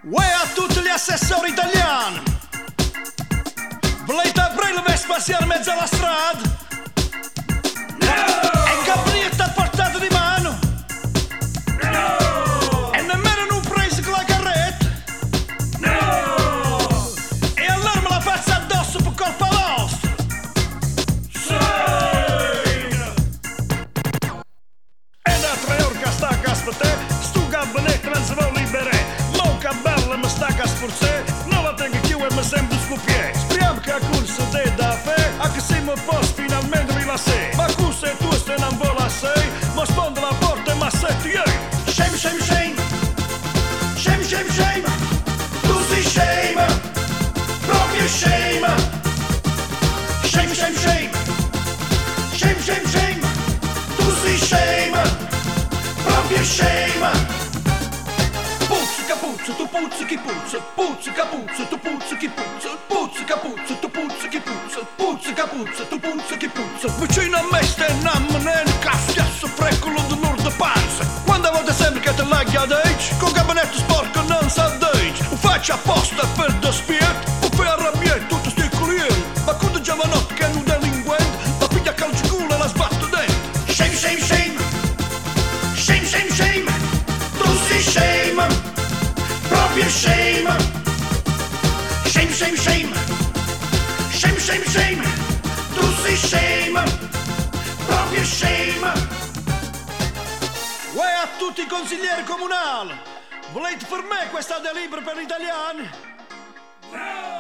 Uè a tutti gli assessori italiani, volete aprire il Vespasiano in mezzo alla strada? No! E Gabrietta a portata di mano? No! E nemmeno non preso con la carretta? No! E allora me la faccio addosso per colpa vostra? Sì! E da 3 ore che sta a casa per te, sto gabinetto non si vuole liberare. Che bella mi sta a sforzare, non la tengo più e mi sembra scopiere. Speriamo che a corsa te da fe, a che si mi posso finalmente rilassare. Ma cosa è tu se non vola sei, ma sponda la porta e mi assetti io. Shame, shame, shame, shame, shame, shame, tu sei shame, proprio shame. Shame, shame, shame, shame, shame, shame, tu sei shame, proprio shame. Puzza, tu puzza chi puzza, puzza capuzza, tu puzza chi puzza, puzza capuzza, tu puzza chi puzza, puzza capuzza, tu puzza chi puzza. Vicino a me stai un caschiasso freccolo di nord panza. Quando volete sempre che te laghi ad age, con gabinetto sporco non sa d'age. Lo faccio apposta per despiet, o per arrabbiare tutti sti clienti. Ma quando giovanotto che è un delinquente, la piglia calcio culo e la sbatto dentro. Shame, shame, shame, shame, shame, shame, tu sei shame. Proprio shame, shame, shame, shame, shame, shame, shame, tu sei shame, proprio shame. Uè a tutti i consiglieri comunali, volete per me questa delibera per gli italiani? No!